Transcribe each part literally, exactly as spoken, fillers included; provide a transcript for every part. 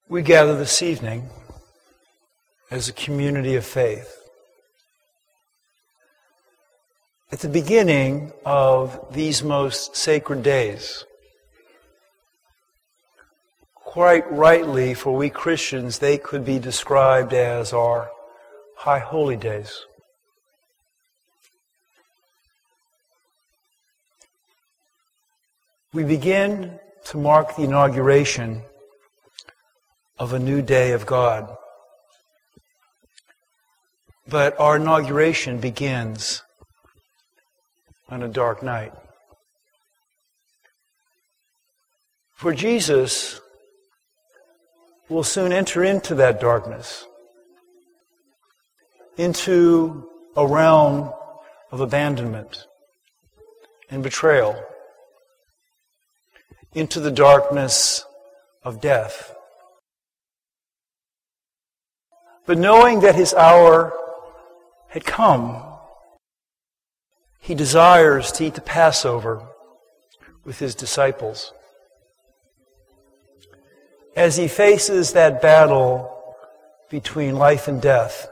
We gather this evening as a community of faith at the beginning of these most sacred days. Quite rightly, for we Christians, they could be described as our high holy days. We begin to mark the inauguration of a new day of God. But our inauguration begins on a dark night. For Jesus will soon enter into that darkness, into a realm of abandonment and betrayal, into the darkness of death. But knowing that his hour had come, he desires to eat the Passover with his disciples. As he faces that battle between life and death,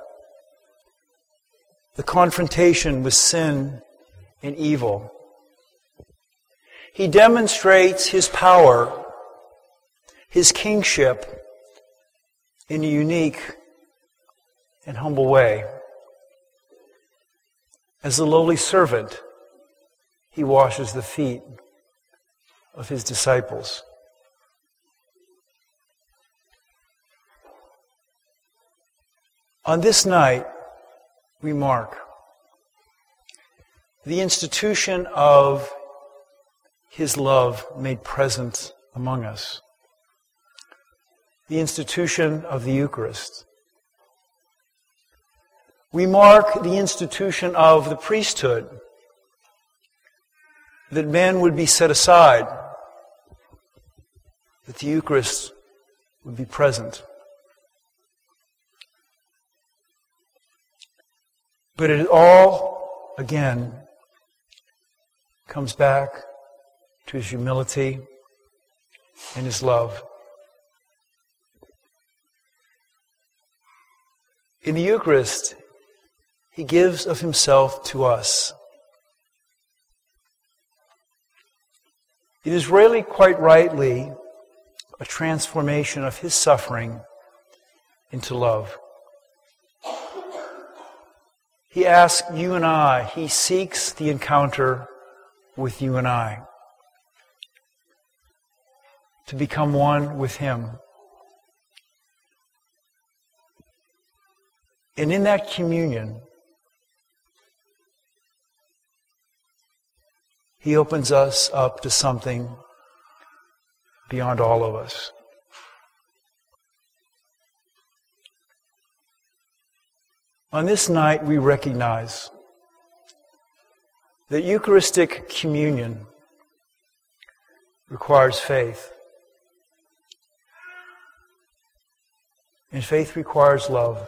the confrontation with sin and evil, he demonstrates his power, his kingship in a unique and humble way. As a lowly servant, he washes the feet of his disciples. On this night, we mark the institution of his love made present among us, the institution of the Eucharist. We mark the institution of the priesthood, that men would be set aside, that the Eucharist would be present. But it all, again, comes back to his humility and his love. In the Eucharist, he gives of himself to us. It is really, quite rightly, a transformation of his suffering into love. He asks you and I, he seeks the encounter with you and I, to become one with him. And in that communion, he opens us up to something beyond all of us. On this night, we recognize that Eucharistic communion requires faith. And faith requires love.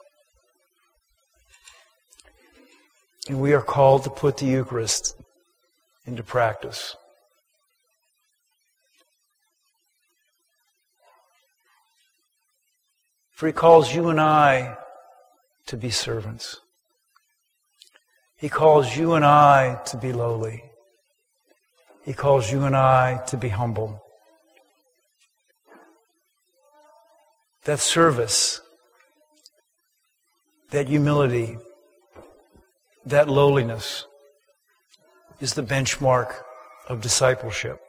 And we are called to put the Eucharist into practice. For he calls you and I to be servants. He calls you and I to be lowly. He calls you and I to be humble. That service, that humility, that lowliness is the benchmark of discipleship.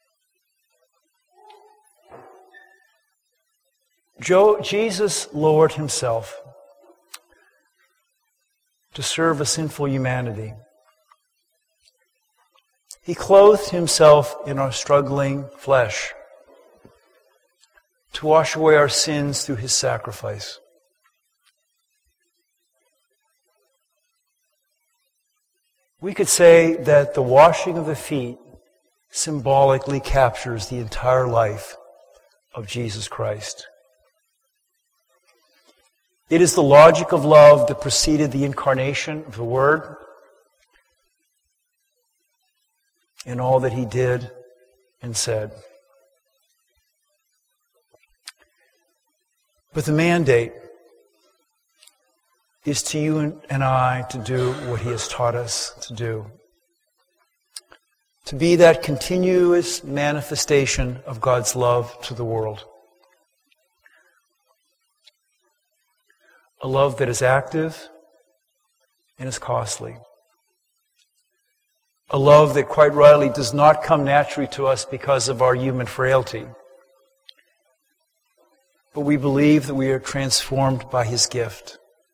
Jo- Jesus lowered himself to serve a sinful humanity. He clothed himself in our struggling flesh to wash away our sins through his sacrifice. We could say that the washing of the feet symbolically captures the entire life of Jesus Christ. It is the logic of love that preceded the incarnation of the Word in all that he did and said. But the mandate is to you and I to do what he has taught us to do. To be that continuous manifestation of God's love to the world. A love that is active and is costly. A love that quite rightly does not come naturally to us because of our human frailty. But we believe that we are transformed by his gift.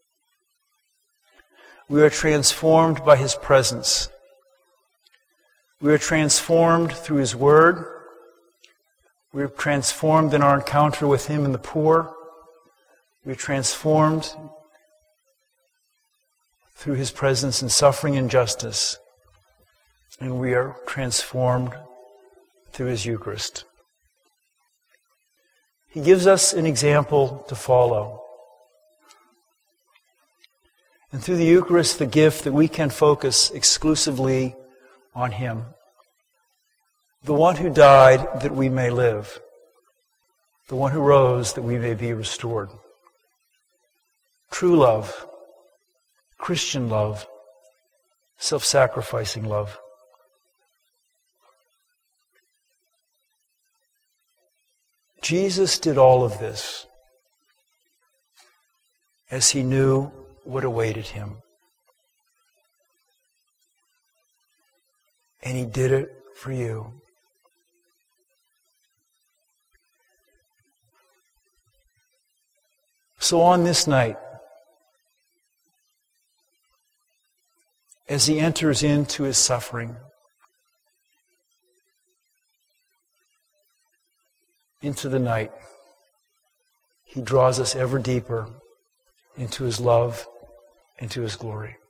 We are transformed by his presence. We are transformed through his word. We are transformed in our encounter with him and the poor. We are transformed through his presence in suffering and justice. And we are transformed through his Eucharist. He gives us an example to follow. And through the Eucharist, the gift that we can focus exclusively on him. The one who died that we may live. The one who rose that we may be restored. True love, Christian love, self-sacrificing love. Jesus did all of this as he knew what awaited him. And he did it for you. So on this night, as he enters into his suffering, into the night, he draws us ever deeper into his love, into his glory.